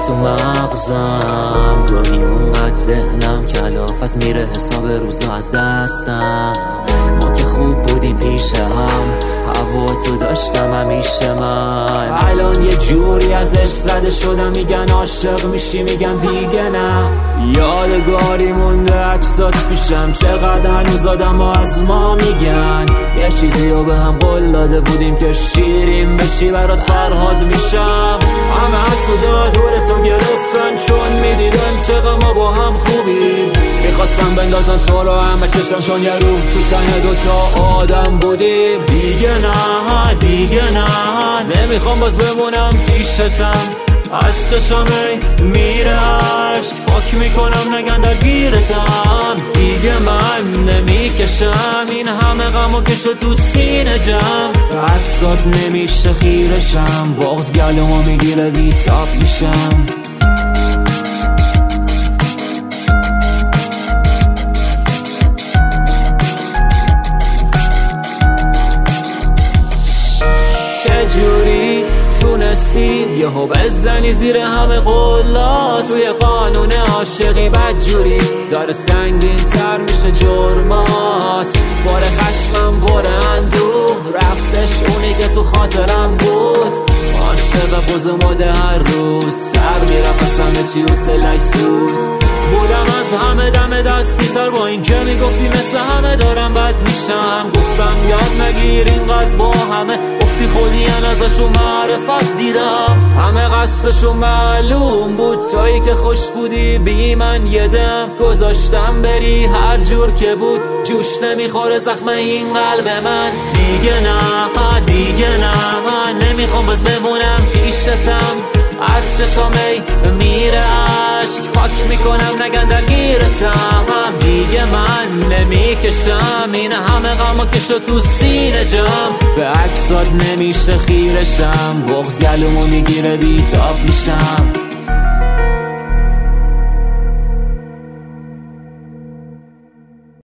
تو مغزم، گاهی اونقدر ذهنم کلاف از میره حساب روزا از دستم. ما که خوب بودیم پیش هم، هوا تو داشتم همیشه من. الان یه جوری از عشق زده شدم، میگن عاشق میشی میگم دیگه نه. یادگاری مونده عکسات پیشم، چقدر هنوز آدم ها از ما میگن. یه چیزی رو به هم قول داده بودیم که شیرین بشی برات فرهاد میشم. همه حسودا دورتون گرفتن چون میدیدن چقدر ما با هم خوبیم. میخواستم بندازن تو رو همه چشم، چون یه روح تو تن دوتا آدم بودیم. دیگه نه دیگه نه، نمیخوام باز بمونم پیشتم. از چشمه میره عشق، پاک میکنم نگن درگیرتم. دیگه من نمیکشم این همه غمو که شد تو سینه جمع. عکسات نمیشه خیرشم، بغض گلومو میگیره بیتاب میشم. چجوری تونستی یهو بزنی زیر همه قولا؟ توی قانون عاشقی بدجوری داره سنگین تر میشه جرمات. بار خشمم بار اندوه رفتش اونی که تو خاطرم بود. عاشق بوز مده هر روز سر میرفت همه چی و سلش سود. بودم از همه دم دستی تر، با این که میگفتی مثل همه دارم بد میشم. گفتم یاد نگیر اینقدر با همه افتی خودی ازشون معرفت دیدم. همه قصدشون معلوم بود، تویی که خوش بودی بی من یه دم گذاشتم بری. هر جور که بود جوش نمیخوره زخم این قلب من. دیگه نه دیگه نه، من نمیخوام باز بمونم پیشتم. از چشمه میره عشق، پاک میکنم نگن درگیرتم. دیگه من نمیکشم این همه غمو که شد تو سینه جمع. به عکسات نمیشه خیرشم، بغض گلومو میگیره بیتاب میشم.